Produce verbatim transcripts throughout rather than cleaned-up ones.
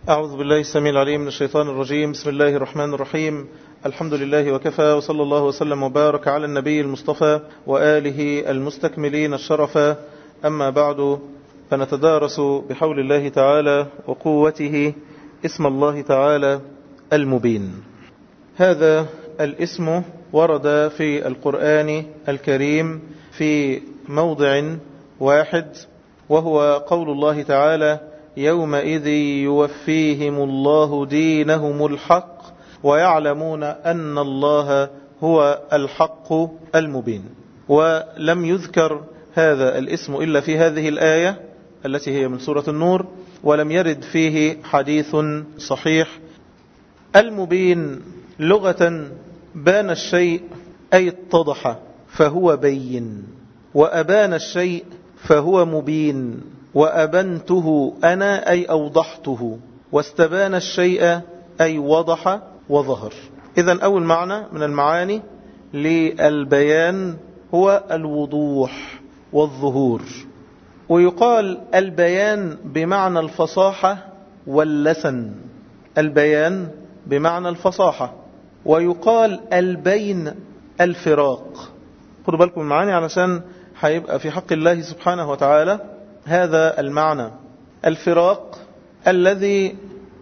أعوذ بالله السميع العليم من الشيطان الرجيم. بسم الله الرحمن الرحيم. الحمد لله وكفى، وصلى الله وسلم وبارك على النبي المصطفى وآله المستكملين الشرفا. أما بعد، فنتدارس بحول الله تعالى وقوته اسم الله تعالى المبين. هذا الاسم ورد في القرآن الكريم في موضع واحد، وهو قول الله تعالى: يومئذ يوفيهم الله دينهم الحق ويعلمون أن الله هو الحق المبين. ولم يذكر هذا الاسم إلا في هذه الآية التي هي من سورة النور، ولم يرد فيه حديث صحيح. المبين لغة بان الشيء أي اتضح فهو بين، وأبان الشيء فهو مبين، وأبنته أنا أي أوضحته، واستبان الشيء أي وضح وظهر. إذن أول معنى من المعاني للبيان هو الوضوح والظهور. ويقال البيان بمعنى الفصاحة واللسن، البيان بمعنى الفصاحة. ويقال البين الفراق. خدوا بالكم المعاني علشان هيبقى في حق الله سبحانه وتعالى هذا المعنى: الفراق الذي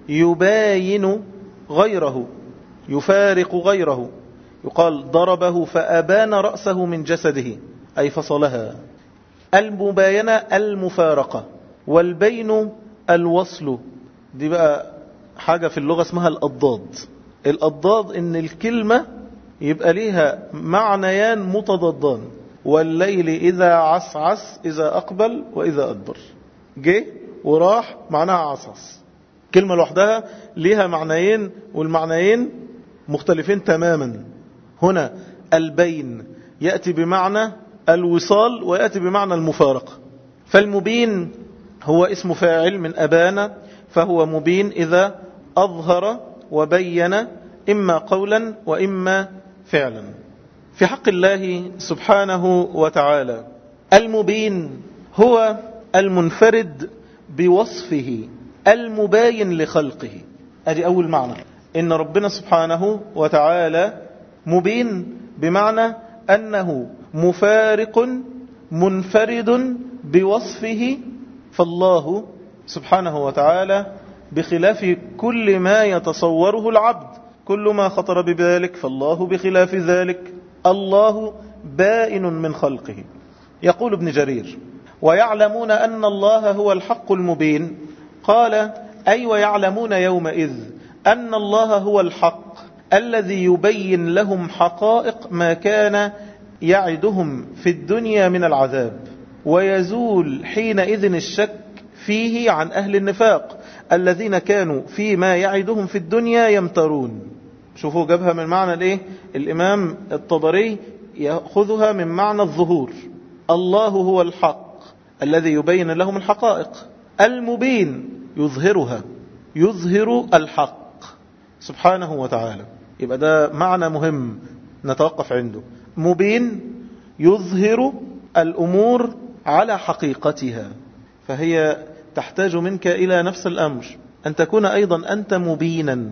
يباين غيره، يفارق غيره. يقال ضربه فأبان رأسه من جسده أي فصلها. المباينة المفارقة، والبين الوصل. دي بقى حاجة في اللغة اسمها الأضداد. الأضداد إن الكلمة يبقى ليها معنيان متضادان: والليل إذا عسعس إذا أقبل وإذا أدبر. جه وراح معناها عسعس. كلمة لوحدها ليها معنيين، والمعنيين مختلفين تماما. هنا البين يأتي بمعنى الوصال ويأتي بمعنى المفارقة. فالمبين هو اسم فاعل من أبان، فهو مبين إذا أظهر وبين إما قولا وإما فعلا. في حق الله سبحانه وتعالى المبين هو المنفرد بوصفه المباين لخلقه. أدي أول معنى، إن ربنا سبحانه وتعالى مبين بمعنى أنه مفارق منفرد بوصفه. فالله سبحانه وتعالى بخلاف كل ما يتصوره العبد، كل ما خطر بذلك فالله بخلاف ذلك. الله بائن من خلقه. يقول ابن جرير: ويعلمون أن الله هو الحق المبين. قال: أي ويعلمون يومئذ أن الله هو الحق الذي يبين لهم حقائق ما كان يعدهم في الدنيا من العذاب، ويزول حينئذ الشك فيه عن أهل النفاق الذين كانوا فيما يعدهم في الدنيا يمترون. شوفوا جابها من معنى الايه؟ الإمام الطبري يأخذها من معنى الظهور. الله هو الحق الذي يبين لهم الحقائق، المبين يظهرها، يظهر الحق سبحانه وتعالى. يبقى ده معنى مهم نتوقف عنده. مبين يظهر الأمور على حقيقتها، فهي تحتاج منك إلى نفس الأمر، أن تكون أيضا أنت مبينا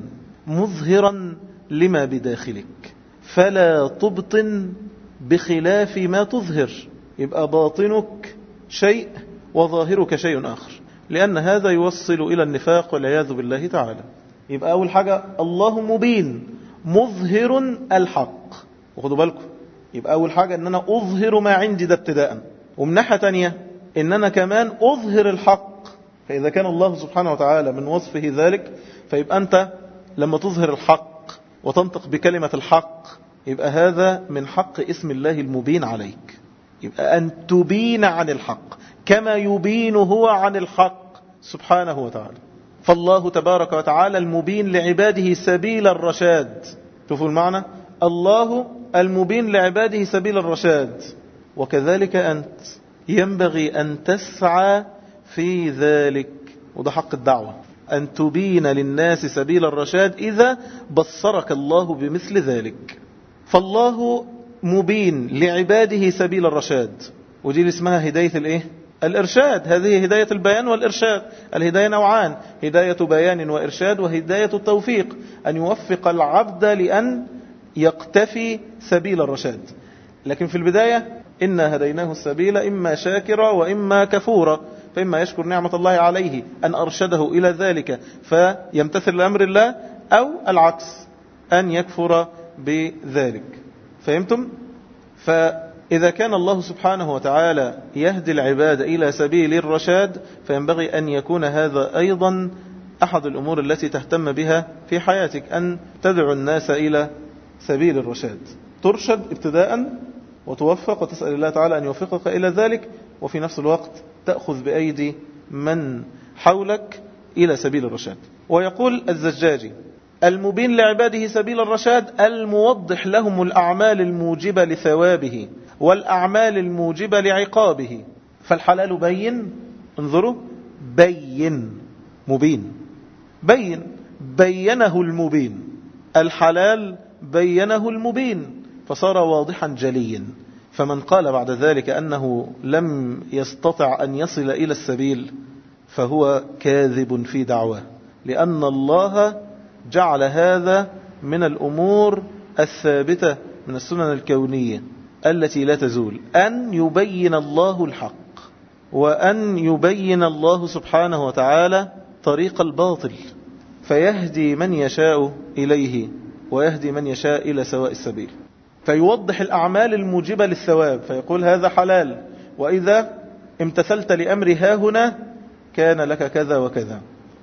مظهرا لما بداخلك، فلا تبطن بخلاف ما تظهر. يبقى باطنك شيء وظاهرك شيء آخر، لأن هذا يوصل إلى النفاق والعياذ بالله تعالى. يبقى أول حاجة الله مبين مظهر الحق. وخدوا بالكم، يبقى أول حاجة أن أنا أظهر ما عندي ده ابتداء، ومن ناحية تانية أن أنا كمان أظهر الحق. فإذا كان الله سبحانه وتعالى من وصفه ذلك، فيبقى أنت لما تظهر الحق وتنطق بكلمة الحق، يبقى هذا من حق اسم الله المبين عليك. يبقى أن تبين عن الحق كما يبين هو عن الحق سبحانه وتعالى. فالله تبارك وتعالى المبين لعباده سبيل الرشاد. شوفوا المعنى، الله المبين لعباده سبيل الرشاد. وكذلك أنت ينبغي أن تسعى في ذلك، وده حق الدعوة، أن تبين للناس سبيل الرشاد إذا بصرك الله بمثل ذلك. فالله مبين لعباده سبيل الرشاد، ودي اللي اسمها هداية الايه؟ الإرشاد. هذه هداية البيان والإرشاد. الهداية نوعان: هداية بيان وإرشاد، وهداية التوفيق، أن يوفق العبد لأن يقتفي سبيل الرشاد. لكن في البداية إنا هديناه السبيل إما شاكرا وإما كفورا، فإما يشكر نعمة الله عليه أن أرشده إلى ذلك فيمتثل لأمر الله، أو العكس أن يكفر بذلك. فهمتم؟ فإذا كان الله سبحانه وتعالى يهدي العباد إلى سبيل الرشاد، فينبغي أن يكون هذا أيضا أحد الأمور التي تهتم بها في حياتك، أن تدعو الناس إلى سبيل الرشاد، ترشد ابتداء وتوفق وتسأل الله تعالى أن يوفقك إلى ذلك، وفي نفس الوقت تأخذ بأيدي من حولك إلى سبيل الرشاد. ويقول الزجاجي: المبين لعباده سبيل الرشاد الموضح لهم الأعمال الموجبة لثوابه والأعمال الموجبة لعقابه. فالحلال بين، انظروا، بين، مبين، بين، بينه المبين، الحلال بينه المبين فصار واضحا جليا. فمن قال بعد ذلك أنه لم يستطع أن يصل إلى السبيل فهو كاذب في دعواه، لأن الله جعل هذا من الأمور الثابتة من السنن الكونية التي لا تزول، أن يبين الله الحق، وأن يبين الله سبحانه وتعالى طريق الباطل، فيهدي من يشاء إليه ويهدي من يشاء إلى سواء السبيل. فيوضح الأعمال الموجبة للثواب، فيقول هذا حلال، وإذا امتثلت لأمر هاهنا كان لك كذا وكذا،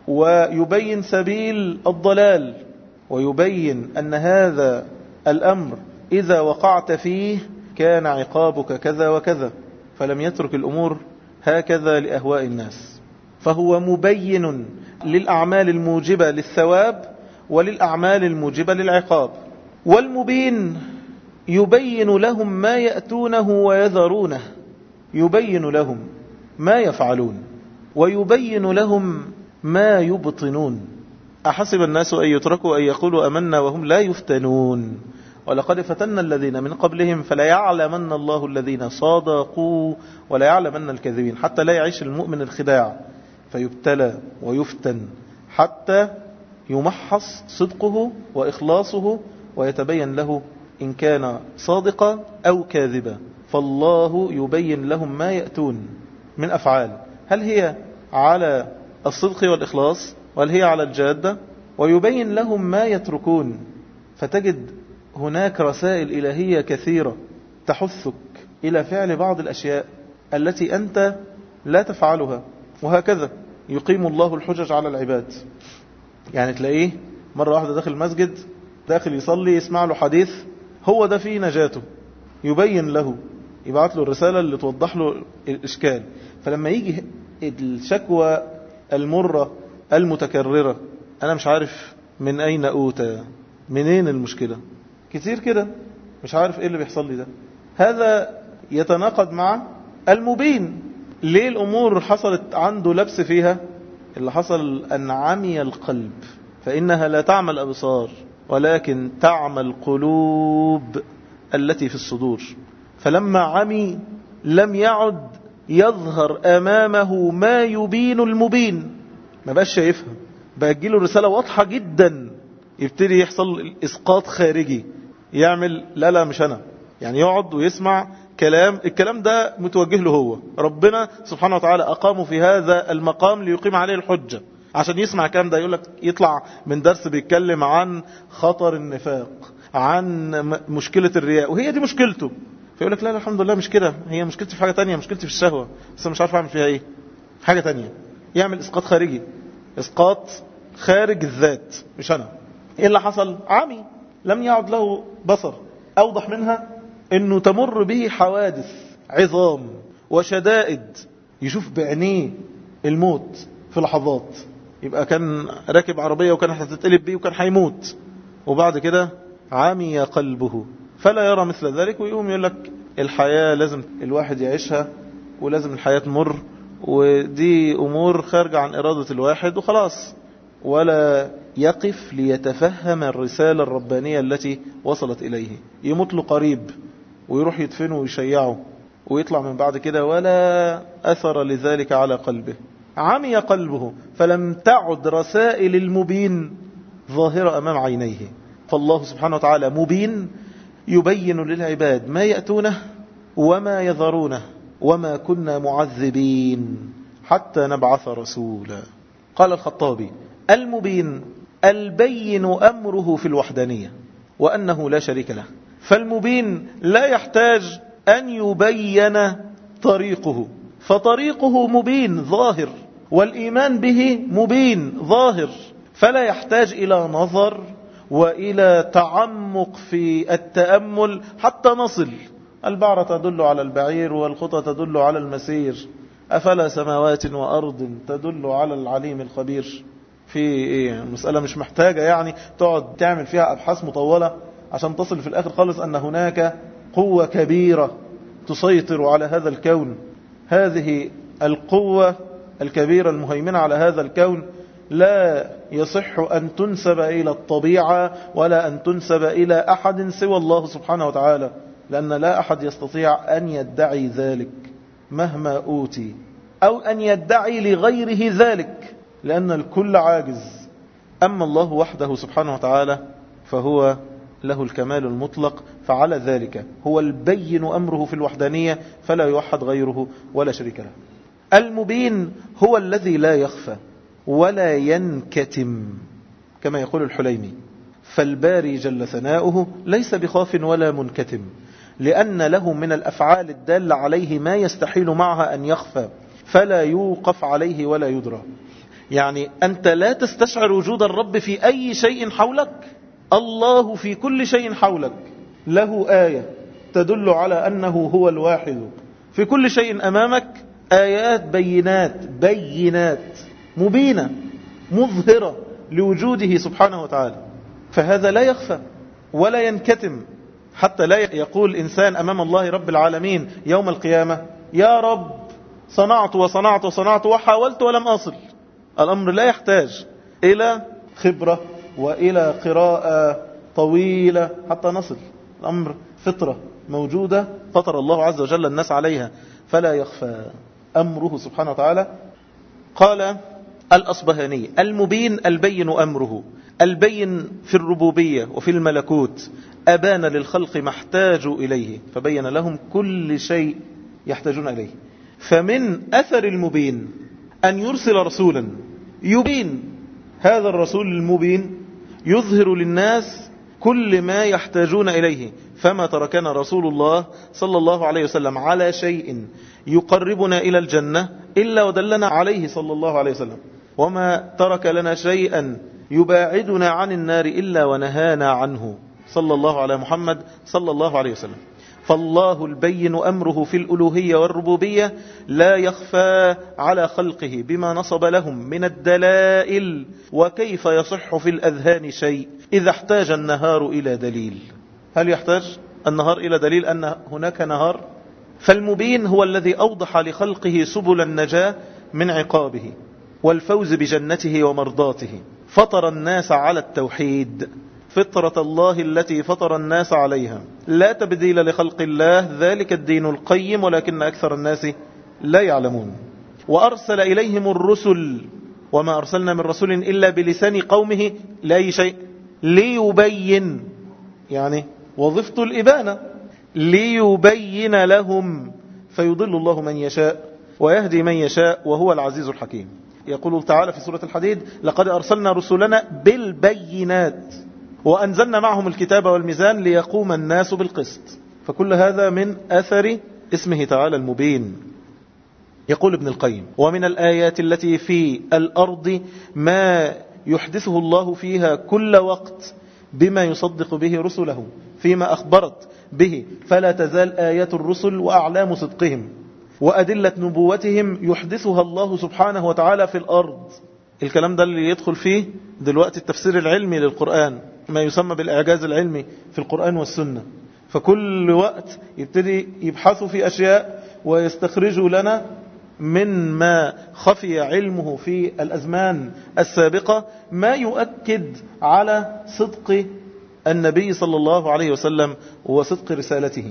ويبين سبيل الضلال، ويبين أن هذا الأمر إذا وقعت فيه كان عقابك كذا وكذا، فلم يترك الأمور هكذا لأهواء الناس. فهو مبين للأعمال الموجبة للثواب وللأعمال الموجبة للعقاب. والمبين يبين لهم ما يأتونه ويذرونه، يبين لهم ما يفعلون ويبين لهم ما يبطنون. أحسب الناس أن يتركوا أن يقولوا أمنا وهم لا يفتنون، ولقد فتنا الذين من قبلهم فلا يعلمن الله الذين صادقوا ولا يعلمن الكاذبين، حتى لا يعيش المؤمن الخداع فيبتلى ويفتن حتى يمحص صدقه وإخلاصه ويتبين له إن كان صادقا أو كاذبا. فالله يبين لهم ما يأتون من أفعال، هل هي على الصدق والإخلاص وهل هي على الجادة، ويبين لهم ما يتركون. فتجد هناك رسائل إلهية كثيرة تحثك إلى فعل بعض الأشياء التي أنت لا تفعلها، وهكذا يقيم الله الحجج على العباد. يعني تلاقيه مرة واحدة داخل المسجد، داخل يصلي، يسمع له حديث هو ده فيه نجاته، يبين له، يبعث له الرسالة اللي توضح له الإشكال. فلما يجي الشكوى المرة المتكررة، أنا مش عارف من أين أوتى، منين المشكلة، كتير كده مش عارف إيه اللي بيحصل لي ده، هذا يتناقض مع المبين. ليه الأمور حصلت عنده لبس فيها؟ اللي حصل أن عمي القلب، فإنها لا تعمى الأبصار ولكن تعمى القلوب التي في الصدور. فلما عمي لم يعد يظهر أمامه ما يبين المبين، ما بقاش شايفها، بقى تجيله رسالة واضحة جدا، يبتدي يحصل إسقاط خارجي، يعمل لا لا مش أنا، يعني يقعد ويسمع كلام، الكلام ده متوجه له هو، ربنا سبحانه وتعالى أقامه في هذا المقام ليقيم عليه الحجة، عشان يسمع الكلام ده. يقول لك يطلع من درس بيتكلم عن خطر النفاق، عن مشكلة الرياء، وهي دي مشكلته، فيقول لك لا لا الحمد لله مش كده، هي مشكلتي في حاجة تانية، مشكلتي في الشهوة، بس مش عارف أعمل فيها إيه، حاجة تانية. يعمل إسقاط خارجي، إسقاط خارج الذات، مش أنا. إيه اللي حصل؟ عمي، لم يعد له بصر. أوضح منها أنه تمر به حوادث عظام وشدائد، يشوف بعينيه الموت في لحظات، يبقى كان راكب عربية وكان هتتقلب بيه وكان هيموت، وبعد كده عمي قلبه فلا يرى مثل ذلك، ويقوم يقول لك الحياة لازم الواحد يعيشها، ولازم الحياة تمر، ودي أمور خارجة عن إرادة الواحد وخلاص، ولا يقف ليتفهم الرسالة الربانية التي وصلت إليه. يموت له قريب ويروح يدفنه ويشيعه، ويطلع من بعد كده ولا أثر لذلك على قلبه، عمي قلبه فلم تعد رسائل المبين ظاهرة أمام عينيه. فالله سبحانه وتعالى مبين، يبين للعباد ما يأتونه وما يذرونه، وما كنا معذبين حتى نبعث رسولا. قال الخطابي: المبين البين أمره في الوحدانية وأنه لا شريك له. فالمبين لا يحتاج أن يبين طريقه، فطريقه مبين ظاهر، والإيمان به مبين ظاهر، فلا يحتاج إلى نظر وإلى تعمق في التأمل حتى نصل. البعرة تدل على البعير والخطى تدل على المسير، أفلا سماوات وأرض تدل على العليم الخبير. في إيه؟ المسألة مش محتاجة يعني تقعد تعمل فيها أبحاث مطولة عشان تصل في الآخر خالص أن هناك قوة كبيرة تسيطر على هذا الكون. هذه القوة الكبيرة المهيمنة على هذا الكون لا يصح أن تنسب إلى الطبيعة ولا أن تنسب إلى أحد سوى الله سبحانه وتعالى، لأن لا أحد يستطيع أن يدعي ذلك مهما أوتي، أو أن يدعي لغيره ذلك، لأن الكل عاجز. أما الله وحده سبحانه وتعالى فهو له الكمال المطلق، فعلى ذلك هو البين أمره في الوحدانية فلا يوحد غيره ولا شريك له. المبين هو الذي لا يخفى ولا ينكتم كما يقول الحليمي، فالباري جل ثناؤه ليس بخاف ولا منكتم، لأن له من الأفعال الدالة عليه ما يستحيل معها أن يخفى، فلا يوقف عليه ولا يدرى. يعني أنت لا تستشعر وجود الرب في أي شيء حولك، الله في كل شيء حولك، له آية تدل على أنه هو الواحد في كل شيء أمامك، آيات بينات بينات مبينة مظهرة لوجوده سبحانه وتعالى، فهذا لا يخفى ولا ينكتم، حتى لا يقول إنسان أمام الله رب العالمين يوم القيامة: يا رب صنعت وصنعت وصنعت وحاولت ولم أصل. الأمر لا يحتاج إلى خبرة وإلى قراءة طويلة حتى نصل، الأمر فطرة موجودة فطر الله عز وجل الناس عليها، فلا يخفى أمره سبحانه وتعالى. قال الأصبهاني: المبين البين أمره، البين في الربوبية وفي الملكوت، أبان للخلق ما احتاجوا إليه فبين لهم كل شيء يحتاجون إليه. فمن أثر المبين أن يرسل رسولا يبين، هذا الرسول المبين يظهر للناس كل ما يحتاجون إليه، فما تركنا رسول الله صلى الله عليه وسلم على شيء يقربنا إلى الجنة إلا ودلنا عليه صلى الله عليه وسلم، وما ترك لنا شيئا يباعدنا عن النار إلا ونهانا عنه صلى الله على محمد صلى الله عليه وسلم. فالله البين أمره في الألوهية والربوبية لا يخفى على خلقه بما نصب لهم من الدلائل، وكيف يصح في الأذهان شيء إذا احتاج النهار إلى دليل. هل يحتاج النهار إلى دليل أن هناك نهار؟ فالمبين هو الذي أوضح لخلقه سبل النجاة من عقابه والفوز بجنته ومرضاته، فطر الناس على التوحيد فطرة الله التي فطر الناس عليها، لا تبديل لخلق الله، ذلك الدين القيم ولكن أكثر الناس لا يعلمون. وأرسل إليهم الرسل، وما أرسلنا من رسول إلا بلسان قومه لا أي شيء، ليبين، يعني وظيفة الإبانة، ليبين لهم، فيضل الله من يشاء ويهدي من يشاء وهو العزيز الحكيم. يقول تعالى في سورة الحديد: لقد أرسلنا رسلنا بالبينات وأنزلنا معهم الكتاب والميزان ليقوم الناس بالقسط. فكل هذا من أثر اسمه تعالى المبين. يقول ابن القيم: ومن الآيات التي في الأرض ما يحدثه الله فيها كل وقت بما يصدق به رسله فيما أخبرت به، فلا تزال آيات الرسل وأعلام صدقهم وأدلة نبوتهم يحدثها الله سبحانه وتعالى في الأرض. الكلام ده اللي يدخل فيه دلوقتي التفسير العلمي للقرآن، ما يسمى بالإعجاز العلمي في القرآن والسنة. فكل وقت يبتدي يبحثوا في أشياء ويستخرجوا لنا من ما خفي علمه في الأزمان السابقة ما يؤكد على صدق النبي صلى الله عليه وسلم وصدق رسالته.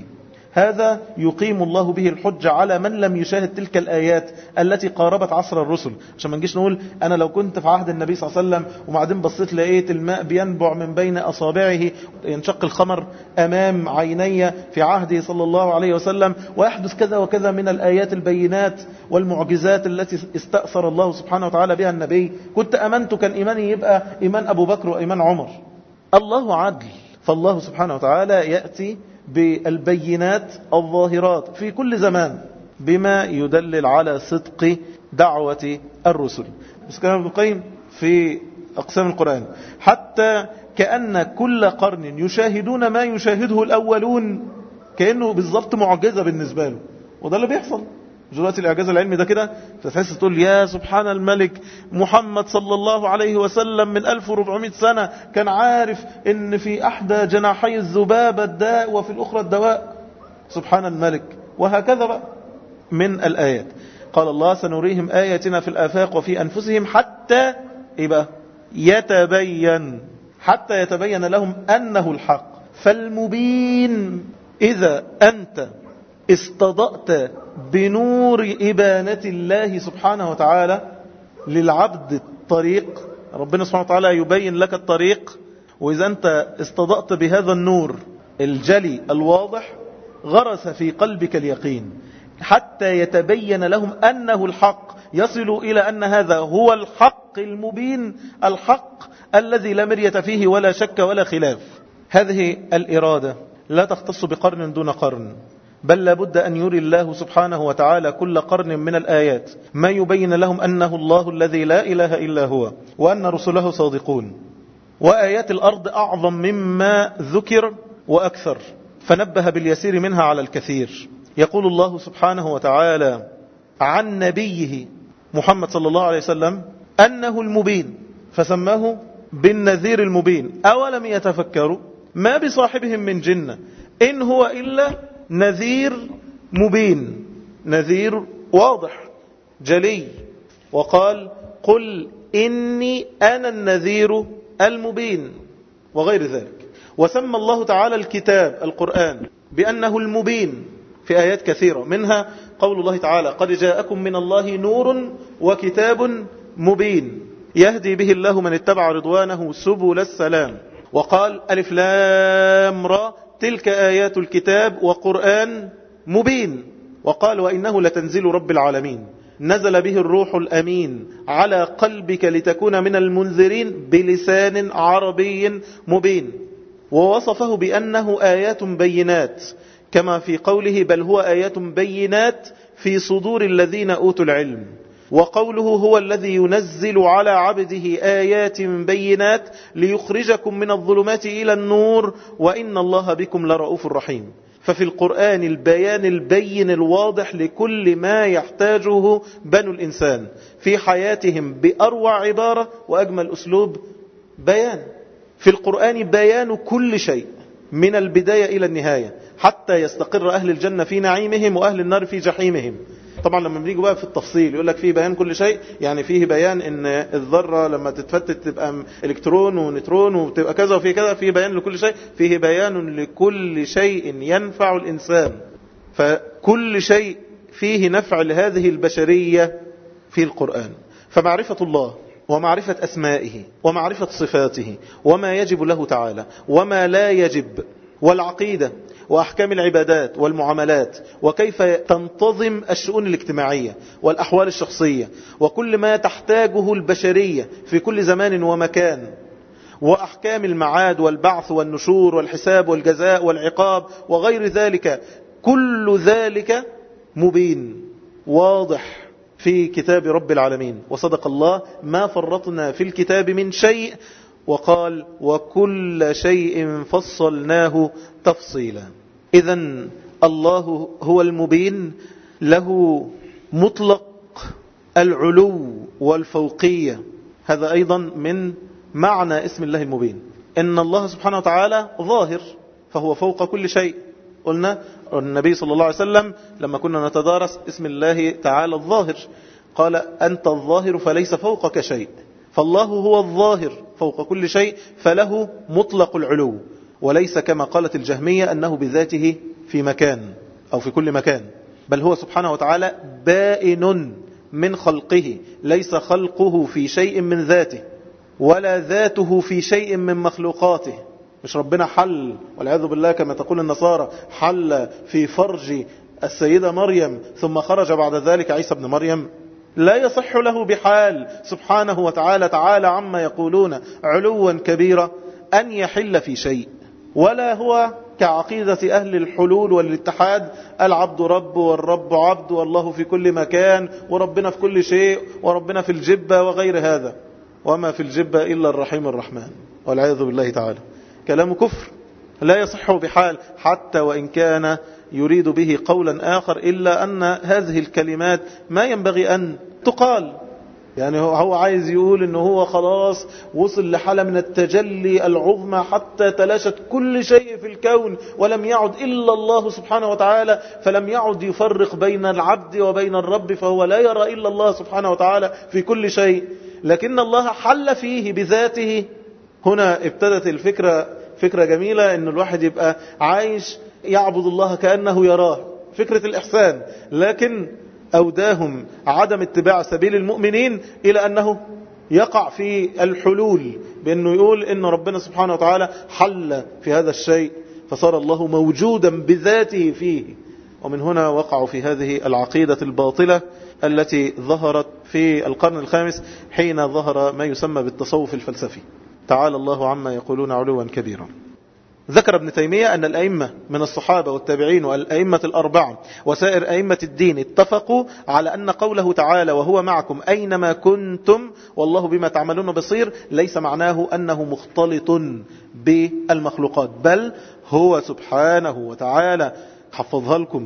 هذا يقيم الله به الحجة على من لم يشاهد تلك الآيات التي قاربت عصر الرسل. عشان ما نجيش نقول أنا لو كنت في عهد النبي صلى الله عليه وسلم وبعدين بصيت لقيت الماء بينبع من بين أصابعه، ينشق الخمر أمام عيني في عهده صلى الله عليه وسلم، ويحدث كذا وكذا من الآيات البينات والمعجزات التي استأثر الله سبحانه وتعالى بها النبي، كنت أمنت كان إيماني يبقى إيمان أبو بكر وإيمان عمر. الله عدل، فالله سبحانه وتعالى يأتي بالبينات الظاهرات في كل زمان بما يدلل على صدق دعوة الرسل. بس كلام ابن القيم في أقسام القرآن حتى كأن كل قرن يشاهدون ما يشاهده الأولون، كأنه بالضبط معجزة بالنسبة له. وده اللي بيحصل دلوقتي، الإعجاز العلمي ده كده فتحس تقول يا سبحان الملك، محمد صلى الله عليه وسلم من ألف وأربعمائة سنة كان عارف ان في احدى جناحي الذبابة الداء وفي الاخرى الدواء. سبحان الملك. وهكذا بقى من الآيات. قال الله سنريهم آياتنا في الآفاق وفي أنفسهم حتى إيه بقى؟ يتبين، حتى يتبين لهم أنه الحق. فالمبين إذا أنت استضأت بنور إبانة الله سبحانه وتعالى للعبد الطريق، ربنا سبحانه وتعالى يبين لك الطريق، وإذا أنت استضأت بهذا النور الجلي الواضح غرس في قلبك اليقين حتى يتبين لهم أنه الحق، يصلوا إلى أن هذا هو الحق المبين، الحق الذي لا مرية فيه ولا شك ولا خلاف. هذه الإرادة لا تختص بقرن دون قرن، بل لابد أن يري الله سبحانه وتعالى كل قرن من الآيات ما يبين لهم أنه الله الذي لا إله إلا هو، وأن رسله صادقون. وآيات الأرض أعظم مما ذكر وأكثر، فنبه باليسير منها على الكثير. يقول الله سبحانه وتعالى عن نبيه محمد صلى الله عليه وسلم أنه المبين، فسماه بالنذير المبين. أولم يتفكروا ما بصاحبهم من جنة إن هو إلا نذير مبين، نذير واضح جلي. وقال قل إني أنا النذير المبين وغير ذلك. وسمى الله تعالى الكتاب القرآن بأنه المبين في آيات كثيرة، منها قول الله تعالى قد جاءكم من الله نور وكتاب مبين يهدي به الله من اتبع رضوانه سبل السلام. وقال ألف لام را تلك آيات الكتاب وقرآن مبين. وقال وإنه لتنزيل رب العالمين نزل به الروح الأمين على قلبك لتكون من المنذرين بلسان عربي مبين. ووصفه بأنه آيات بينات كما في قوله بل هو آيات بينات في صدور الذين أوتوا العلم. وقوله هو الذي ينزل على عبده آيات بينات ليخرجكم من الظلمات إلى النور وإن الله بكم لرؤوف رحيم. ففي القرآن البيان البين الواضح لكل ما يحتاجه بنو الإنسان في حياتهم بأروع عبارة وأجمل أسلوب بيان. في القرآن بيان كل شيء من البداية إلى النهاية حتى يستقر أهل الجنة في نعيمهم وأهل النار في جحيمهم. طبعا لما بنيجي بقى في التفصيل يقول لك فيه بيان كل شيء، يعني فيه بيان ان الذرة لما تتفتت تبقى الكترون ونيوترون وتبقى كذا وفيه كذا، فيه بيان لكل شيء، فيه بيان لكل شيء ينفع الإنسان. فكل شيء فيه نفع لهذه البشرية في القرآن. فمعرفة الله ومعرفة أسمائه ومعرفة صفاته وما يجب له تعالى وما لا يجب، والعقيدة وأحكام العبادات والمعاملات وكيف تنتظم الشؤون الاجتماعية والأحوال الشخصية وكل ما تحتاجه البشرية في كل زمان ومكان، وأحكام المعاد والبعث والنشور والحساب والجزاء والعقاب وغير ذلك، كل ذلك مبين واضح في كتاب رب العالمين. وصدق الله ما فرطنا في الكتاب من شيء، وقال وكل شيء فصلناه تفصيلا. إذن الله هو المبين، له مطلق العلو والفوقية. هذا أيضا من معنى اسم الله المبين، إن الله سبحانه وتعالى ظاهر فهو فوق كل شيء. قلنا النبي صلى الله عليه وسلم لما كنا نتدارس اسم الله تعالى الظاهر قال أنت الظاهر فليس فوقك شيء، فالله هو الظاهر فوق كل شيء، فله مطلق العلو، وليس كما قالت الجهمية أنه بذاته في مكان. أو في كل مكان، بل هو سبحانه وتعالى بائن من خلقه، ليس خلقه في شيء من ذاته ولا ذاته في شيء من مخلوقاته. مش ربنا حل والعياذ بالله كما تقول النصارى حل في فرج السيدة مريم ثم خرج بعد ذلك عيسى بن مريم. لا يصح له بحال سبحانه وتعالى تعالى عما يقولون علوا كبيرا أن يحل في شيء، ولا هو كعقيدة أهل الحلول والاتحاد العبد رب والرب عبد والله في كل مكان وربنا في كل شيء وربنا في الجبة وغير هذا، وما في الجبة إلا الرحيم الرحمن والعياذ بالله تعالى. كلام كفر لا يصح بحال، حتى وإن كان يريد به قولا آخر، إلا أن هذه الكلمات ما ينبغي أن تقال. يعني هو عايز يقول إنه هو خلاص وصل لحالة من التجلي العظمى حتى تلاشت كل شيء في الكون ولم يعد إلا الله سبحانه وتعالى، فلم يعد يفرق بين العبد وبين الرب، فهو لا يرى إلا الله سبحانه وتعالى في كل شيء، لكن الله حل فيه بذاته. هنا ابتدت الفكرة فكرة جميلة، إن الواحد يبقى عايش يعبد الله كأنه يراه، فكرة الإحسان، لكن أوداهم عدم اتباع سبيل المؤمنين إلى أنه يقع في الحلول، بأنه يقول إن ربنا سبحانه وتعالى حل في هذا الشيء فصار الله موجودا بذاته فيه. ومن هنا وقعوا في هذه العقيدة الباطلة التي ظهرت في القرن الخامس حين ظهر ما يسمى بالتصوف الفلسفي. تعالى الله عما يقولون علوا كبيرا. ذكر ابن تيمية أن الأئمة من الصحابة والتابعين والأئمة الأربعة وسائر أئمة الدين اتفقوا على أن قوله تعالى وهو معكم أينما كنتم والله بما تعملون بصير ليس معناه أنه مختلط بالمخلوقات، بل هو سبحانه وتعالى حفظها لكم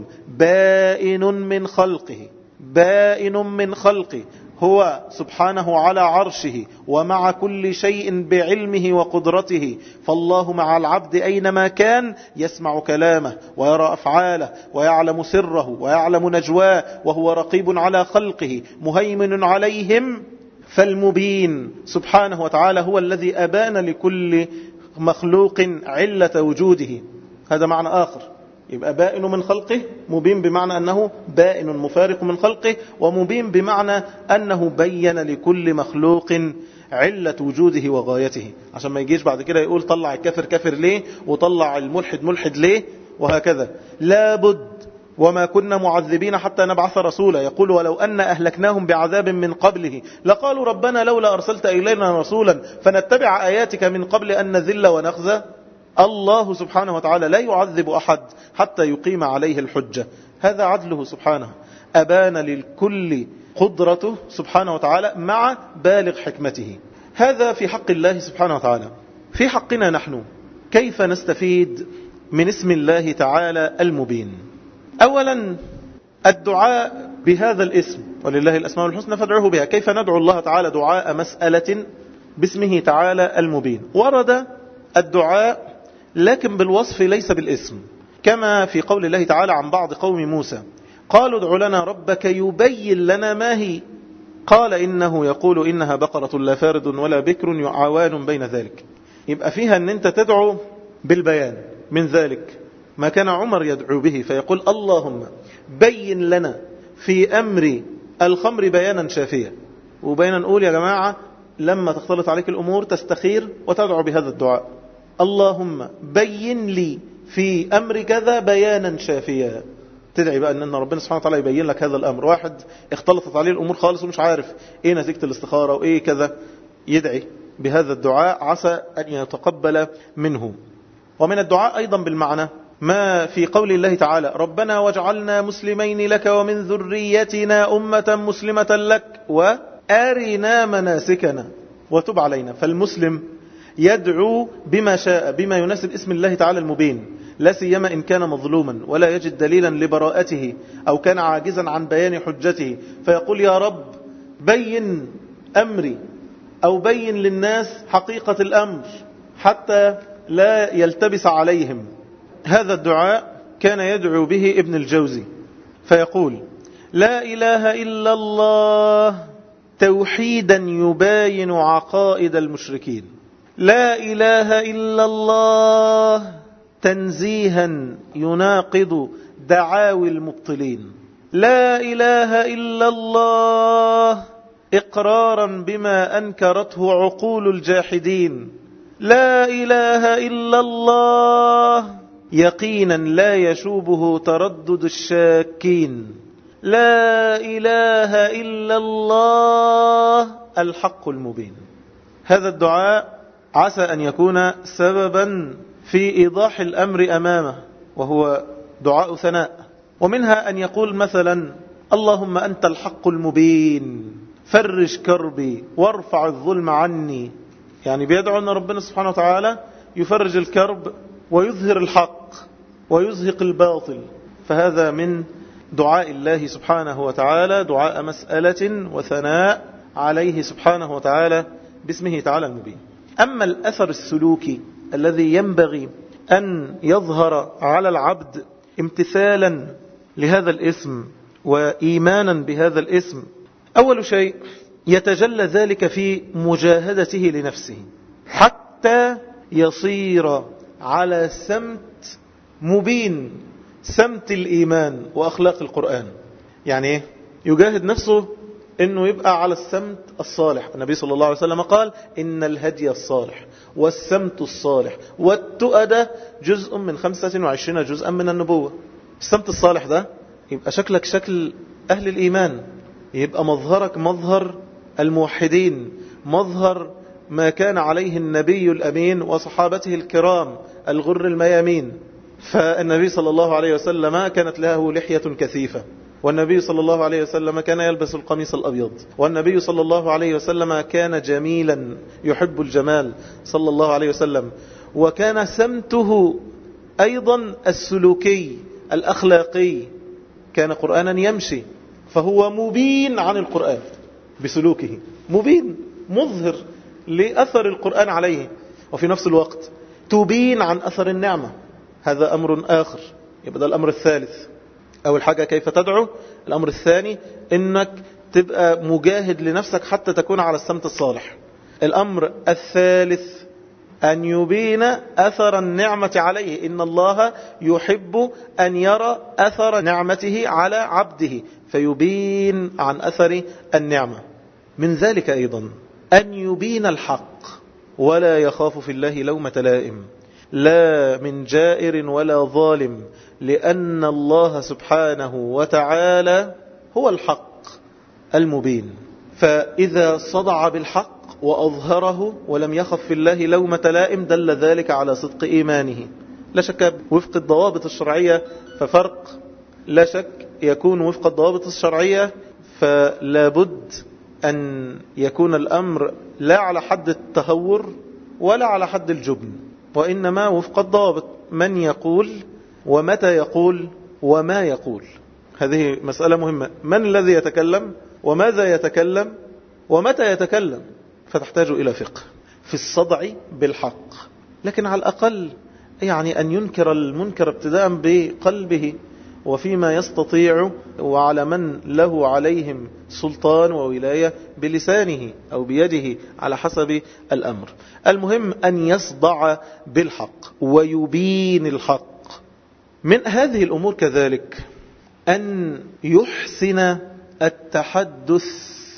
بائن من خلقه، بائن من خلقه، هو سبحانه على عرشه ومع كل شيء بعلمه وقدرته، فالله مع العبد أينما كان يسمع كلامه ويرى أفعاله ويعلم سره ويعلم نجواه، وهو رقيب على خلقه مهيمن عليهم. فالمبين سبحانه وتعالى هو الذي أبان لكل مخلوق علة وجوده. هذا معنى آخر، يبقى بائن من خلقه، مبين بمعنى أنه بائن مفارق من خلقه، ومبين بمعنى أنه بين لكل مخلوق علة وجوده وغايته، عشان ما يجيش بعد كده يقول طلع الكافر كافر ليه وطلع الملحد ملحد ليه وهكذا. لابد وما كنا معذبين حتى نبعث رسولا، يقول ولو أن أهلكناهم بعذاب من قبله لقالوا ربنا لولا أرسلت إلينا رسولا فنتبع آياتك من قبل أن نذل ونخزى. الله سبحانه وتعالى لا يعذب أحد حتى يقيم عليه الحجة، هذا عدله سبحانه، أبان للكل قدرته سبحانه وتعالى مع بالغ حكمته. هذا في حق الله سبحانه وتعالى. في حقنا نحن كيف نستفيد من اسم الله تعالى المبين؟ أولا الدعاء بهذا الاسم، ولله الأسماء الحسنى فادعوه بها. كيف ندعو الله تعالى دعاء مسألة باسمه تعالى المبين؟ ورد الدعاء لكن بالوصف ليس بالاسم، كما في قول الله تعالى عن بعض قوم موسى قالوا ادع لنا ربك يبين لنا ما هي، قال إنه يقول إنها بقرة لا فارض ولا بكر عوان بين ذلك. يبقى فيها أن أنت تدعو بالبيان، من ذلك ما كان عمر يدعو به فيقول اللهم بين لنا في أمر الخمر بيانا شافيا. وبينا نقول يا جماعة لما تختلط عليك الأمور تستخير وتدعو بهذا الدعاء، اللهم بين لي في أمر كذا بيانا شافيا. تدعي بقى أن ربنا سبحانه وتعالى يبين لك هذا الأمر. واحد اختلطت عليه الأمور خالص ومش عارف إيه نتيجة الاستخارة وإيه كذا، يدعي بهذا الدعاء عسى أن يتقبل منه. ومن الدعاء أيضا بالمعنى ما في قول الله تعالى ربنا واجعلنا مسلمين لك ومن ذريتنا أمة مسلمة لك وأرنا مناسكنا وتب علينا. فالمسلم يدعو بما شاء بما يناسب اسم الله تعالى المبين، لا سيما إن كان مظلوما ولا يجد دليلا لبراءته أو كان عاجزا عن بيان حجته، فيقول يا رب بين أمري أو بين للناس حقيقة الأمر حتى لا يلتبس عليهم. هذا الدعاء كان يدعو به ابن الجوزي فيقول لا إله إلا الله توحيدا يباين عقائد المشركين، لا إله إلا الله تنزيها يناقض دعاوي المبطلين. لا إله إلا الله إقرارا بما أنكرته عقول الجاحدين. لا إله إلا الله يقينا لا يشوبه تردد الشاكين. لا إله إلا الله الحق المبين. هذا الدعاء عسى أن يكون سببا في إيضاح الأمر أمامه، وهو دعاء ثناء. ومنها أن يقول مثلا اللهم أنت الحق المبين فرج كربي وارفع الظلم عني. يعني بيدعو أن ربنا سبحانه وتعالى يفرج الكرب ويظهر الحق ويزهق الباطل. فهذا من دعاء الله سبحانه وتعالى، دعاء مسألة وثناء عليه سبحانه وتعالى باسمه تعالى المبين. أما الأثر السلوكي الذي ينبغي أن يظهر على العبد امتثالا لهذا الاسم وإيمانا بهذا الاسم، أول شيء يتجلى ذلك في مجاهدته لنفسه حتى يصير على سمت مبين، سمت الإيمان وأخلاق القرآن. يعني إيه؟ يجاهد نفسه إنه يبقى على السمت الصالح. النبي صلى الله عليه وسلم قال إن الهدي الصالح والسمت الصالح والتؤدة جزء من خمسة وعشرين جزءا من النبوة. السمت الصالح ده يبقى شكلك شكل أهل الإيمان، يبقى مظهرك مظهر الموحدين، مظهر ما كان عليه النبي الأمين وصحابته الكرام الغر الميامين. فالنبي صلى الله عليه وسلم كانت له لحية كثيفة، والنبي صلى الله عليه وسلم كان يلبس القميص الأبيض، والنبي صلى الله عليه وسلم كان جميلا يحب الجمال صلى الله عليه وسلم. وكان سمته أيضا السلوكي الأخلاقي، كان قرآنا يمشي، فهو مبين عن القرآن بسلوكه، مبين مظهر لأثر القرآن عليه، وفي نفس الوقت تبين عن أثر النعمة. هذا أمر آخر. يبقى ده الأمر الثالث. أول حاجة كيف تدعو. الأمر الثاني إنك تبقى مجاهد لنفسك حتى تكون على السمت الصالح. الأمر الثالث أن يبين أثر النعمة عليه. إن الله يحب أن يرى أثر نعمته على عبده فيبين عن أثر النعمة. من ذلك أيضا أن يبين الحق ولا يخاف في الله لومة لائم، لا من جائر ولا ظالم، لأن الله سبحانه وتعالى هو الحق المبين. فإذا صدع بالحق وأظهره ولم يخف في الله لومة لائم دل ذلك على صدق إيمانه. لا شك وفق الضوابط الشرعية ففرق، لا شك يكون وفق الضوابط الشرعية فلا بد أن يكون الأمر لا على حد التهور ولا على حد الجبن، وإنما وفق الضوابط. من يقول ومتى يقول وما يقول، هذه مسألة مهمة. من الذي يتكلم وماذا يتكلم ومتى يتكلم، فتحتاج إلى فقه في الصدع بالحق. لكن على الأقل يعني أن ينكر المنكر ابتداء بقلبه وفيما يستطيع، وعلى من له عليهم سلطان وولاية بلسانه أو بيده على حسب الأمر. المهم أن يصدع بالحق ويبين الحق. من هذه الأمور كذلك أن يحسن التحدث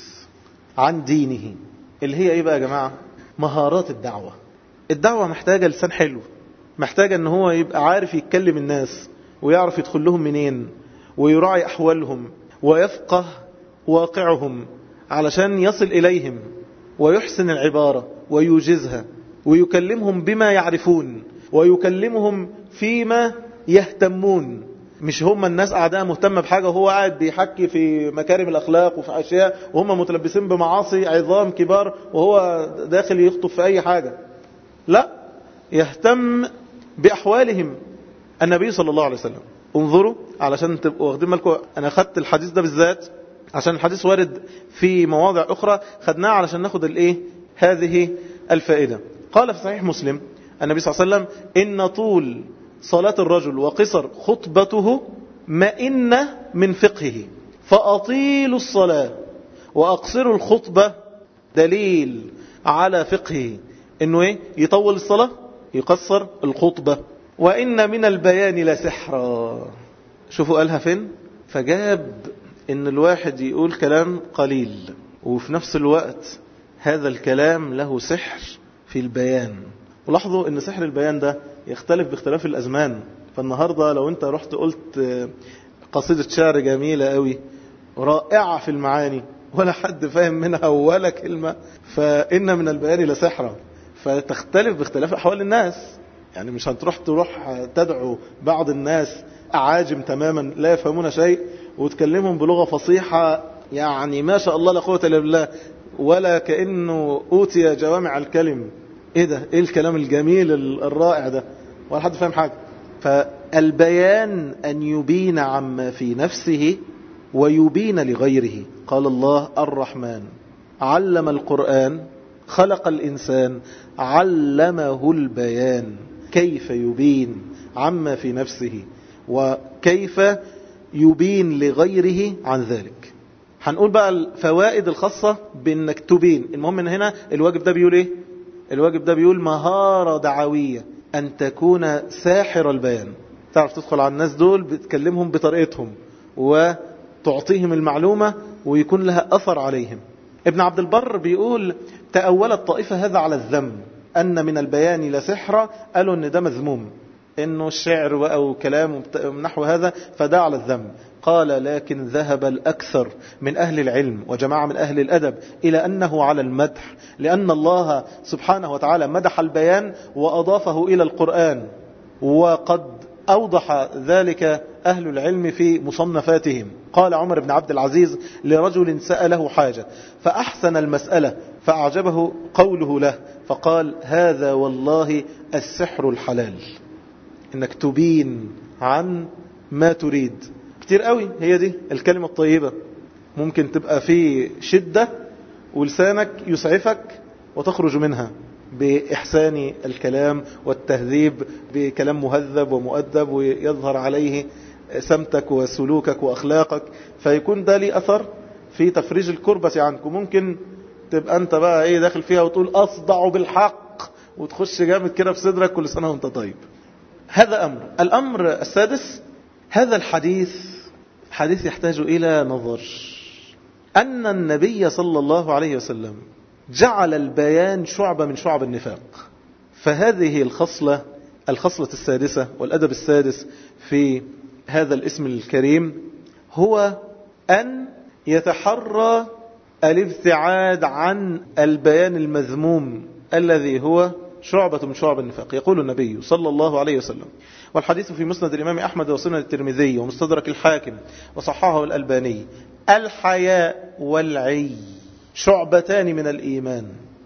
عن دينه، اللي هي إيه بقى يا جماعة؟ مهارات الدعوة. الدعوة محتاجة لسان حلو، محتاجة أن هو يبقى عارف يتكلم الناس ويعرف يدخل لهم منين ويراعي أحوالهم ويفقه واقعهم علشان يصل إليهم، ويحسن العبارة ويوجزها ويكلمهم بما يعرفون ويكلمهم فيما يهتمون. مش هم الناس أعداء مهتمة بحاجة وهو قاعد بيحكي في مكارم الأخلاق وفي أشياء وهم متلبسين بمعاصي عظام كبار وهو داخل يخطب في أي حاجة. لا، يهتم بأحوالهم. النبي صلى الله عليه وسلم، انظروا علشان تبقوا واخدين بالكم، أنا خدت الحديث ده بالذات عشان الحديث وارد في مواضع أخرى خدناه علشان ناخد الإيه هذه الفائدة. قال في صحيح مسلم النبي صلى الله عليه وسلم إن طول صلاة الرجل وقصر خطبته مئنة من فقهه، فأطيلوا الصلاة وأقصروا الخطبة دليل على فقهه. إنه إيه؟ يطول الصلاة يقصر الخطبة. وإن من البيان لسحرا، شوفوا قالها فين، فجاب ان الواحد يقول كلام قليل وفي نفس الوقت هذا الكلام له سحر في البيان. ولاحظوا ان سحر البيان ده يختلف باختلاف الازمان. فالنهاردة لو انت رحت قلت قصيدة شعر جميلة قوي رائعة في المعاني ولا حد فاهم منها ولا كلمة، فإن من البيان لسحرا. فتختلف باختلاف أحوال الناس. يعني مش هتروح تروح تدعو بعض الناس أعاجم تماما لا يفهمون شيء وتكلمهم بلغة فصيحة يعني ما شاء الله لا قوة إلا بالله، ولا كأنه أوتي جوامع الكلم. إيه ده؟ إيه الكلام الجميل الرائع ده؟ ولا حد فاهم حاجة. فالبيان أن يبين عما في نفسه ويبين لغيره. قال الله الرحمن علم القرآن خلق الإنسان علمه البيان، كيف يبين عما في نفسه وكيف يبين لغيره عن ذلك. هنقول بقى الفوائد الخاصة بأنك تبين. المهم من هنا الواجب ده بيقول إيه؟ الواجب ده بيقول مهارة دعوية، أن تكون ساحر البيان. تعرف تدخل على الناس دول بتكلمهم بطريقتهم وتعطيهم المعلومة ويكون لها أثر عليهم. ابن عبد البر بيقول تأولت طائفة هذا على الذم، أن من البيان لسحرة، قالوا أن ده مذموم، أنه الشعر أو كلام نحو هذا، فده على الذم. قال لكن ذهب الأكثر من أهل العلم وجماعة من أهل الأدب إلى أنه على المدح، لأن الله سبحانه وتعالى مدح البيان وأضافه إلى القرآن، وقد أوضح ذلك أهل العلم في مصنفاتهم. قال عمر بن عبد العزيز لرجل سأله حاجة فأحسن المسألة فأعجبه قوله له، فقال هذا والله السحر الحلال، إنك تبين عن ما تريد. كتير قوي هي دي الكلمة الطيبة، ممكن تبقى في شدة ولسانك يسعفك وتخرج منها بإحسان الكلام والتهذيب، بكلام مهذب ومؤدب ويظهر عليه سمتك وسلوكك وأخلاقك، فيكون ده لي أثر في تفريج الكربة عنكم. ممكن تبقى أنت بقى إيه داخل فيها وتقول أصدع بالحق وتخش جامد كده في صدرك كل سنة وانت طيب. هذا أمر. الأمر السادس، هذا الحديث حديث يحتاج إلى نظر. أن النبي صلى الله عليه وسلم جعل البيان شعبة من شعب النفاق. فهذه الخصلة الخصلة السادسة والأدب السادس في هذا الاسم الكريم هو أن يتحرى الابتعاد عن البيان المذموم الذي هو شعبة من شعب النفاق. يقول النبي صلى الله عليه وسلم، والحديث في مسند الإمام أحمد وسنن الترمذي ومستدرك الحاكم وصححه الألباني، الحياء والعي شعبتان من الإيمان،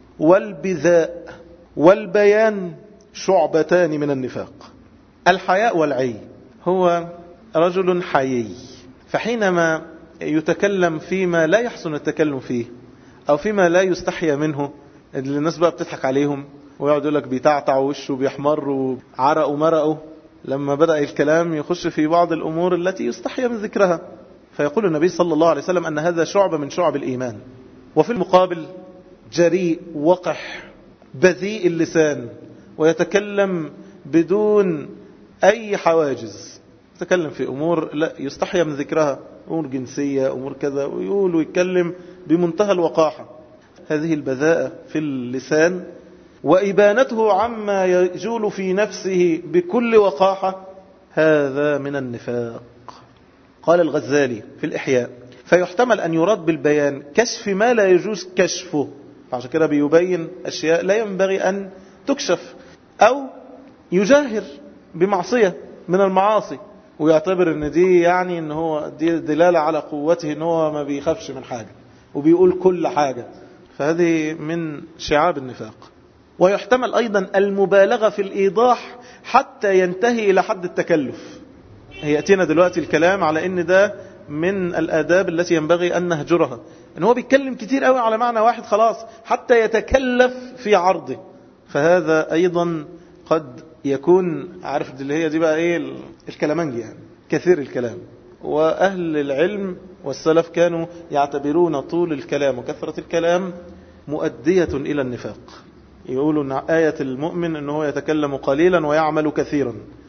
والبذاء والبيان شعبتان من النفاق. الحياء والعي، هو رجل حيي، فحينما يتكلم فيما لا يحسن التكلم فيه أو فيما لا يستحيى منه، اللي الناس بقى بتضحك عليهم ويقعد يقول لك بيتعتع وشه بيحمر وعرق ومرقه، لما بدأ الكلام يخش في بعض الأمور التي يستحيى من ذكرها. فيقول النبي صلى الله عليه وسلم أن هذا شعبة من شعب الإيمان. وفي المقابل جريء وقح بذيء اللسان ويتكلم بدون أي حواجز، يتكلم في أمور لا يستحيى من ذكرها، أمور جنسية أمور كذا، ويقول ويتكلم بمنتهى الوقاحة. هذه البذاءة في اللسان وإبانته عما يجول في نفسه بكل وقاحة، هذا من النفاق. قال الغزالي في الإحياء فيحتمل أن يراد بالبيان كشف ما لا يجوز كشفه، عشان كده بيبين أشياء لا ينبغي أن تكشف، أو يجاهر بمعصية من المعاصي ويعتبر ان دي يعني ان هو دي دلالة على قوته، ان هو ما بيخافش من حاجة وبيقول كل حاجة، فهذه من شعاب النفاق. ويحتمل أيضا المبالغة في الإيضاح حتى ينتهي إلى حد التكلف. هيأتينا دلوقتي الكلام على ان ده من الآداب التي ينبغي أن نهجرها، ان هو بيتكلم كتير قوي على معنى واحد خلاص حتى يتكلف في عرضه، فهذا أيضا قد يكون عارف اللي هي دي بقى ايه الكلامنجي، يعني كثير الكلام. وأهل العلم والسلف كانوا يعتبرون طول الكلام وكثرة الكلام مؤدية إلى النفاق. يقولوا أن آية المؤمن أنه يتكلم قليلا ويعمل كثيرا،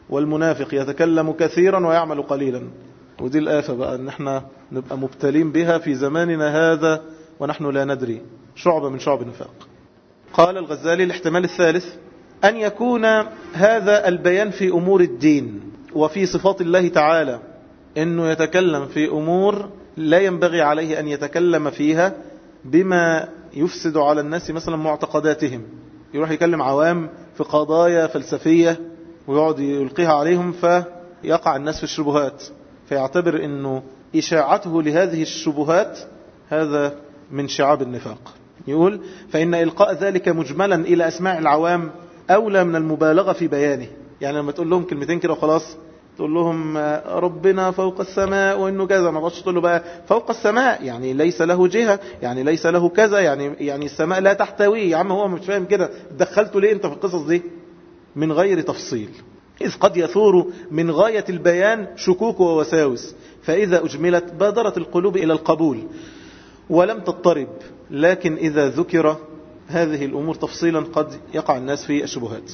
والمنافق يتكلم كثيرا ويعمل قليلا. ودي الآفة بقى، ان احنا نبقى مبتلين بها في زماننا هذا ونحن لا ندري، شعبة من شعب النفاق. قال الغزالي الاحتمال الثالث أن يكون هذا البيان في أمور الدين وفي صفات الله تعالى، أنه يتكلم في أمور لا ينبغي عليه أن يتكلم فيها بما يفسد على الناس مثلا معتقداتهم، يروح يكلم عوام في قضايا فلسفية ويقعد يلقيها عليهم فيقع الناس في الشبهات، فيعتبر أنه إشاعته لهذه الشبهات هذا من شعاب النفاق. يقول فإن إلقاء ذلك مجملا إلى أسماع العوام أولى من المبالغة في بيانه. يعني لما تقول لهم كلمتين كده وخلاص، تقول لهم ربنا فوق السماء وإنه كذا، ما بقاش تقول له بقى فوق السماء يعني ليس له جهة، يعني ليس له كذا، يعني يعني السماء لا تحتويه. يا عم هو مش فاهم كده، دخلته ليه انت في القصص دي؟ من غير تفصيل، إذ قد يثور من غاية البيان شكوك ووساوس، فإذا أجملت بادرت القلوب إلى القبول ولم تضطرب، لكن إذا ذكر هذه الأمور تفصيلا قد يقع الناس في الشبهات.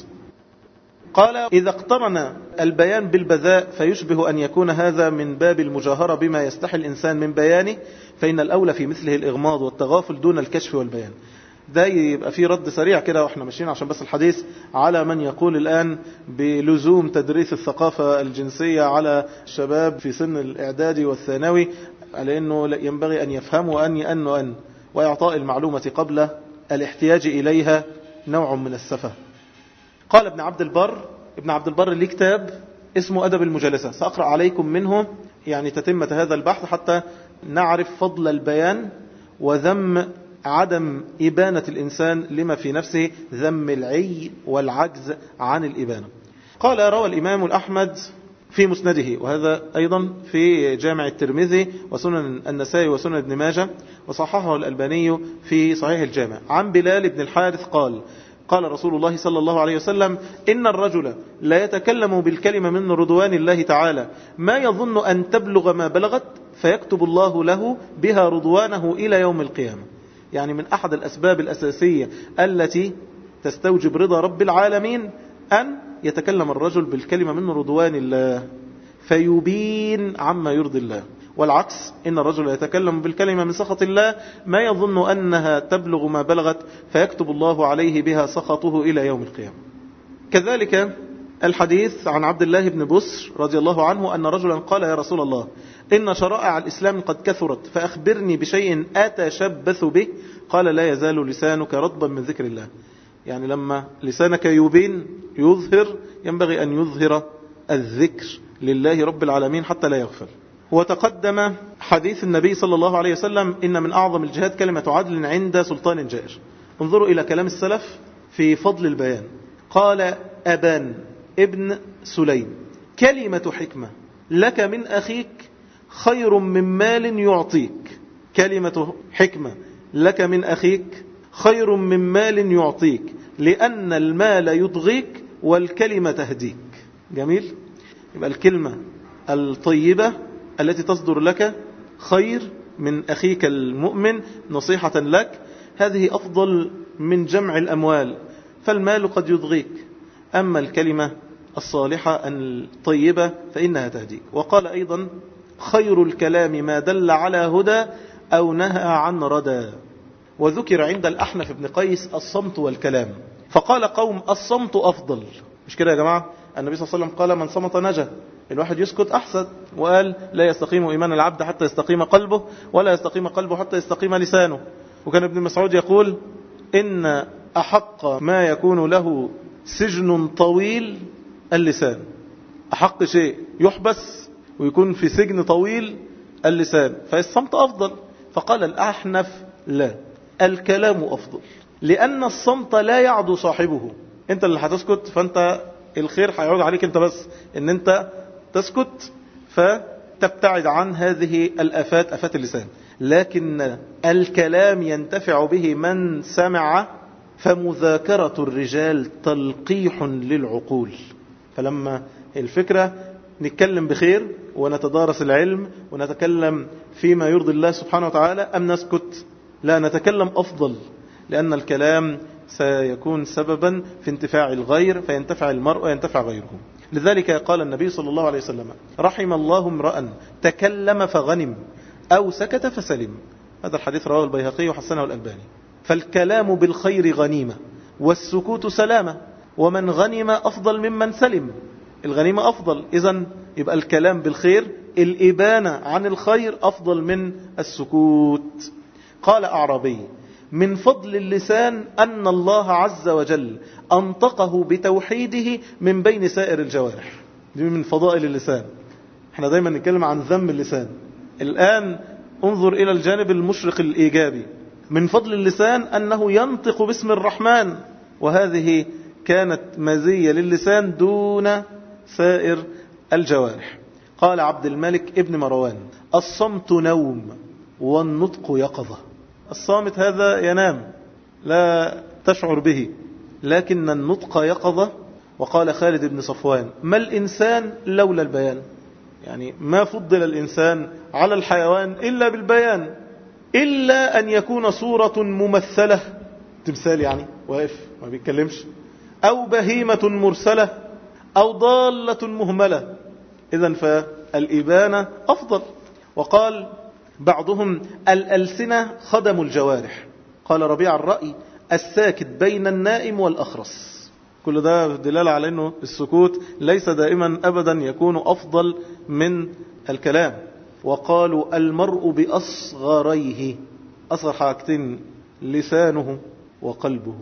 قال إذا اقترن البيان بالبذاء فيشبه أن يكون هذا من باب المجاهرة بما يستحي الإنسان من بيانه، فإن الأولى في مثله الإغماض والتغافل دون الكشف والبيان. ده يبقى فيه رد سريع كده واحنا ماشيين عشان بس الحديث على من يقول الآن بلزوم تدريس الثقافة الجنسية على الشباب في سن الإعدادي والثانوي، على أنه ينبغي أن يفهموا أن أن أن وإعطاء المعلومة قبل الاحتياج إليها نوع من السفة. قال ابن عبد البر، ابن عبد البر ليه كتاب اسمه أدب المجالسة، سأقرأ عليكم منه يعني تتمة هذا البحث حتى نعرف فضل البيان وذم عدم إبانة الإنسان لما في نفسه، ذم العي والعجز عن الإبانة. قال روى الإمام الأحمد في مسنده، وهذا أيضا في جامع الترمذي وسنن النسائي وسنن ابن ماجه، وصححه الألباني في صحيح الجامع، عن بلال بن الحارث قال قال رسول الله صلى الله عليه وسلم إن الرجل لا يتكلم بالكلمة من رضوان الله تعالى ما يظن أن تبلغ ما بلغت، فيكتب الله له بها رضوانه إلى يوم القيامة. يعني من أحد الأسباب الأساسية التي تستوجب رضا رب العالمين أن يتكلم الرجل بالكلمة من رضوان الله فيبين عما يرضي الله، والعكس إن الرجل يتكلم بالكلمة من سخط الله ما يظن أنها تبلغ ما بلغت، فيكتب الله عليه بها سخطه إلى يوم القيامة. كذلك الحديث عن عبد الله بن بسر رضي الله عنه أن رجلا قال يا رسول الله إن شرائع الإسلام قد كثرت، فأخبرني بشيء أتشبث به. قال لا يزال لسانك رطبا من ذكر الله. يعني لما لسانك يبين يظهر، ينبغي أن يظهر الذكر لله رب العالمين حتى لا يغفل. وتقدم حديث النبي صلى الله عليه وسلم إن من أعظم الجهاد كلمة عدل عند سلطان جائر. انظروا إلى كلام السلف في فضل البيان. قال أبان ابن سليم كلمة حكمة لك من أخيك خير من مال يعطيك. كلمة حكمة لك من أخيك خير من مال يعطيك، لأن المال يطغيك والكلمة تهديك. جميل. يبقى الكلمة الطيبة التي تصدر لك خير من أخيك المؤمن نصيحة لك، هذه أفضل من جمع الأموال، فالمال قد يضغيك، أما الكلمة الصالحة الطيبة فإنها تهديك. وقال أيضا خير الكلام ما دل على هدى أو نهى عن ردى. وذكر عند الأحنف بن قيس الصمت والكلام، فقال قوم الصمت أفضل. مش كده يا جماعة؟ النبي صلى الله عليه وسلم قال من صمت نجا، الواحد يسكت أحسن، وقال لا يستقيم إيمان العبد حتى يستقيم قلبه، ولا يستقيم قلبه حتى يستقيم لسانه. وكان ابن مسعود يقول إن أحق ما يكون له سجن طويل اللسان. أحق شيء يحبس ويكون في سجن طويل اللسان، فالصمت أفضل. فقال الأحنف لا، الكلام أفضل، لأن الصمت لا يعدو صاحبه. أنت اللي هتسكت، فأنت الخير هيعود عليك أنت بس، إن أنت تسكت فتبتعد عن هذه الآفات، آفات اللسان. لكن الكلام ينتفع به من سمع، فمذاكرة الرجال تلقيح للعقول. فلما الفكرة نتكلم بخير ونتدارس العلم ونتكلم فيما يرضي الله سبحانه وتعالى، أم نسكت؟ لا، نتكلم أفضل، لأن الكلام سيكون سببا في انتفاع الغير، فينتفع المرء وينتفع غيره. لذلك قال النبي صلى الله عليه وسلم رحم الله امرأ تكلم فغنم أو سكت فسلم. هذا الحديث رواه البيهقي وحسنه الألباني. فالكلام بالخير غنيمة والسكوت سلامة، ومن غنم أفضل ممن سلم. الغنيمة أفضل، إذن يبقى الكلام بالخير، الإبانة عن الخير أفضل من السكوت. قال أعرابي من فضل اللسان أن الله عز وجل أنطقه بتوحيده من بين سائر الجوارح. دي من فضائل اللسان. احنا دايما نتكلم عن ذم اللسان، الآن انظر إلى الجانب المشرق الإيجابي. من فضل اللسان أنه ينطق باسم الرحمن، وهذه كانت مزية للسان دون سائر الجوارح. قال عبد الملك ابن مروان الصمت نوم والنطق يقظة. الصامت هذا ينام لا تشعر به، لكن النطق يقظة. وقال خالد بن صفوان ما الإنسان لولا البيان، يعني ما فضل الإنسان على الحيوان إلا بالبيان، إلا أن يكون صورة ممثلة، تمثال يعني واقف ما بيتكلمش، أو بهيمة مرسلة، أو ضالة مهملة. إذن فالإبانة أفضل. وقال بعضهم الألسنة خدم الجوارح. قال ربيع الرأي الساكت بين النائم والأخرس. كل ده دلالة على أنه السكوت ليس دائما أبدا يكون أفضل من الكلام. وقالوا المرء بأصغريه، أصغر حاجتين لسانه وقلبه،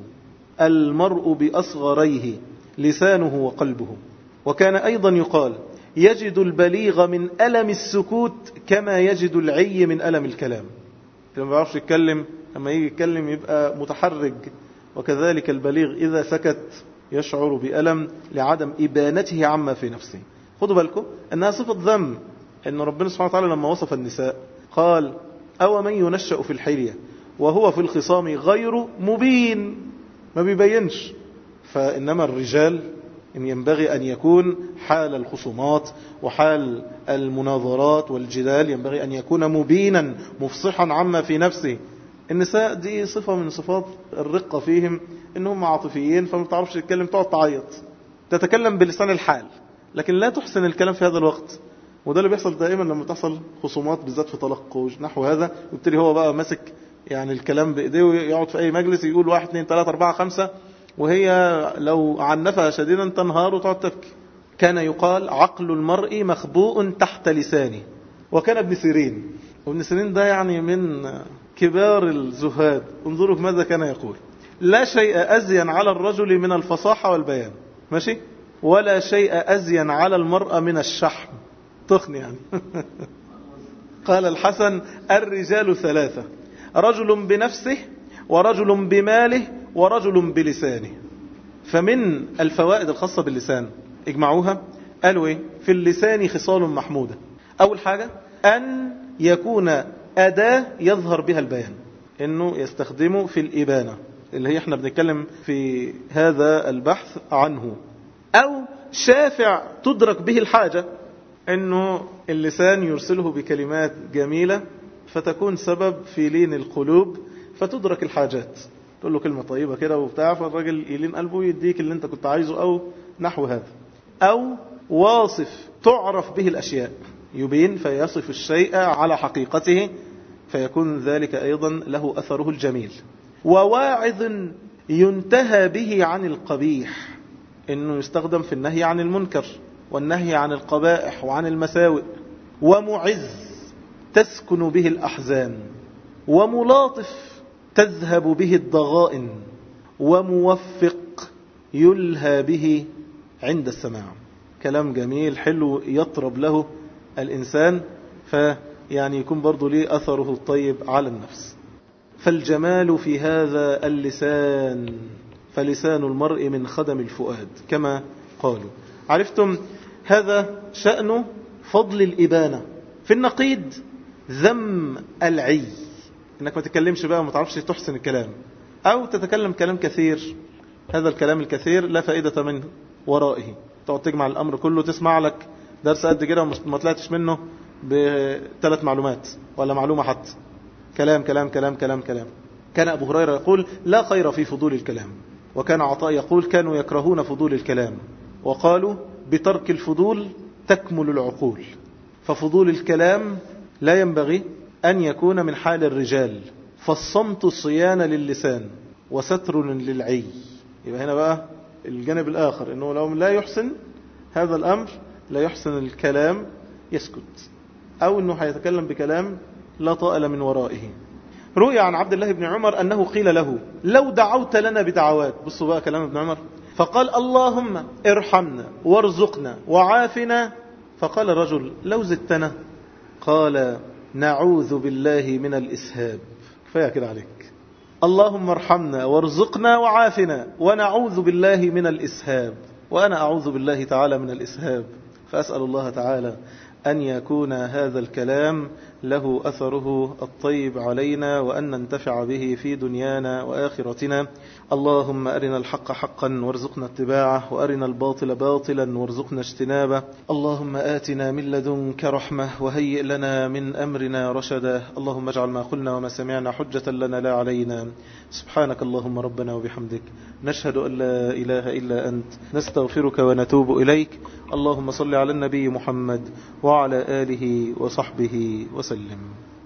المرء بأصغريه لسانه وقلبه. وكان أيضا يقال يجد البليغ من ألم السكوت كما يجد العي من ألم الكلام. لما ما بيعرفش يتكلم، لما يجي يتكلم يبقى متحرج. وكذلك البليغ إذا سكت يشعر بألم لعدم إبانته عما في نفسه. خدوا بالكم أنها صفة ذم. أن ربنا سبحانه وتعالى لما وصف النساء قال أو من ينشأ في الحلية وهو في الخصام غير مبين، ما بيبينش. فإنما الرجال إن ينبغي أن يكون حال الخصومات وحال المناظرات والجدال ينبغي أن يكون مبينا مفصحا عما في نفسه. النساء دي صفة من صفات الرقة فيهم، إنهم عاطفيين، فما تعرفش تتكلم، تقعد تعيط، تتكلم بلسان الحال، لكن لا تحسن الكلام في هذا الوقت. وده اللي بيحصل دائما لما تحصل خصومات بالذات في طلاق نحو هذا، يبتدي هو بقى ماسك يعني الكلام بإيديه ويقعد في أي مجلس يقول واحد اثنين ثلاثة أربعة خمسة، وهي لو عنفها شديدا تنهار وتقعد تبكي. كان يقال عقل المرء مخبوء تحت لسانه. وكان ابن سيرين، وابن سيرين ده يعني من كبار الزهاد، انظروا ماذا كان يقول: لا شيء أزين على الرجل من الفصاحة والبيان، ماشي، ولا شيء أزين على المرأة من الشحم، تخن يعني. قال الحسن: الرجال ثلاثة، رجل بنفسه ورجل بماله ورجل بلسانه. فمن الفوائد الخاصة باللسان اجمعوها، قالوا ايه؟ في اللسان خصال محمودة. أول حاجة أن يكون أداة يظهر بها البيان، إنه يستخدمه في الإبانة اللي هي احنا بنتكلم في هذا البحث عنه، أو شافع تدرك به الحاجة، إنه اللسان يرسله بكلمات جميلة فتكون سبب في لين القلوب فتدرك الحاجات. تقول له كلمة طيبة كده وبتاع، فالراجل يلين قلبه ويديك اللي انت كنت عايزه، أو نحو هذا. أو واصف تعرف به الأشياء، يبين فيصف الشيء على حقيقته فيكون ذلك أيضا له أثره الجميل. وواعظ ينتهى به عن القبيح، إنه يستخدم في النهي عن المنكر والنهي عن القبائح وعن المساوئ. ومعز تسكن به الأحزان، وملاطف تذهب به الضغائن، وموفق يلهى به عند السماع. كلام جميل حلو يطرب له الإنسان، فيعني يكون برضو ليه أثره الطيب على النفس. فالجمال في هذا اللسان، فلسان المرء من خدم الفؤاد كما قالوا. عرفتم هذا شأن فضل الإبانة. في النقيض ذم العي، انك ما تتكلمش بقى وما تعرفش تحسن الكلام، او تتكلم كلام كثير. هذا الكلام الكثير لا فائدة منه ورائه، تقعد تجمع الامر كله، تسمع لك درس قد كده وما طلعتش منه بثلاث معلومات ولا معلومة حتى، كلام كلام كلام كلام كلام. كان ابو هريرة يقول: لا خير في فضول الكلام. وكان عطاء يقول: كانوا يكرهون فضول الكلام، وقالوا: بترك الفضول تكمل العقول. ففضول الكلام لا ينبغي أن يكون من حال الرجال، فالصمت صيانة للسان وستر للعي. يبقى هنا بقى الجانب الآخر، أنه لو لا يحسن هذا الأمر، لا يحسن الكلام، يسكت، أو أنه هيتكلم بكلام لا طائل من ورائه. روي عن عبد الله بن عمر أنه قيل له لو دعوت لنا بدعوات، بصوا بقى كلام ابن عمر، فقال اللهم ارحمنا وارزقنا وعافنا، فقال الرجل لو زدتنا، قال نعوذ بالله من الإسهاب. كفاية كده عليك، اللهم ارحمنا وارزقنا وعافنا ونعوذ بالله من الإسهاب. وأنا أعوذ بالله تعالى من الإسهاب، فأسأل الله تعالى أن يكون هذا الكلام له أثره الطيب علينا، وأن ننتفع به في دنيانا وآخرتنا. اللهم أرنا الحق حقا وارزقنا اتباعه، وأرنا الباطل باطلا وارزقنا اجتنابه. اللهم آتنا من لدنك رحمة وهيئ لنا من أمرنا رشدا. اللهم اجعل ما قلنا وما سمعنا حجة لنا لا علينا. سبحانك اللهم ربنا وبحمدك، نشهد أن لا إله إلا أنت، نستغفرك ونتوب إليك. اللهم صل على النبي محمد وعلى آله وصحبه وسلم.